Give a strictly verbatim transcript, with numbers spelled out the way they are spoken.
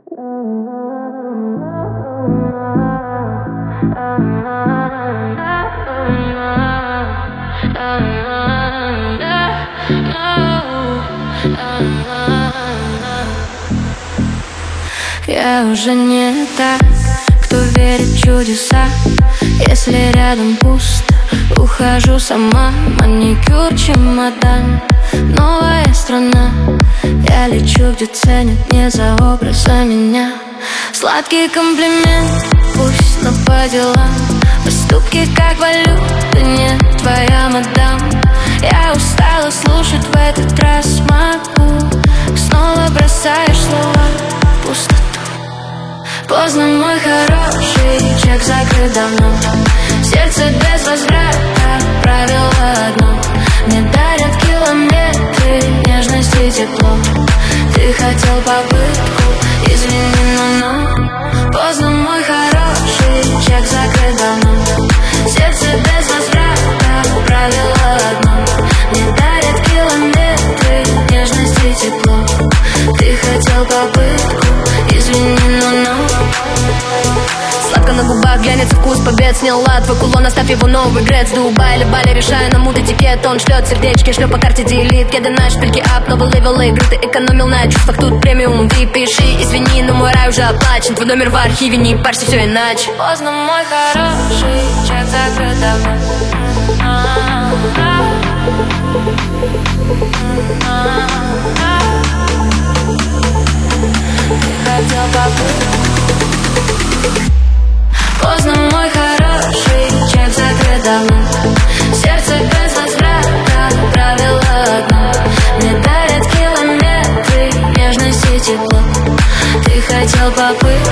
Я уже не та, кто верит в чудеса. Если рядом пусто, ухожу сама. Маникюр, чемодан, новая страна. Я лечу, где ценят не за образ, а меня. Сладкий комплимент, пусть, но по делам. Поступки как валюта, не твоя мадам. Я устала слушать в этот раз, могу. Снова бросаешь слова в пустоту. Поздно, мой хороший, чек закрыт давно. Сердце без возврата, правило одно. Мне дарят километры нежности и тепло. Ты хотел попытку, извини, но но. Поздно, мой хороший, чек закрыт давно. Сердце без возврата, правило одно. Мне дарят километры нежности и тепло. Ты хотел попытку, извини, но но. Сладко на губах глянется вкус побед. Сняла твой кулон, оставь его новый грец. Дубай или Бали, решаю на мут этикет. Он шлет сердечки, шлю по карте делит. Кеды на шпильки ап, новый левел игры. Ты экономил на чувствах, тут премиум. Ты пиши, извини, но мой рай уже оплачен. Твой номер в архиве, не парься, все иначе. Поздно, мой хороший, чек закрыт давно. Ты хотел попытку. Поздно, мой хороший, чек закрыт давно. Сердце без возврата, правило одно. Мне дарят километры нежности и тепло. Ты хотел попытку.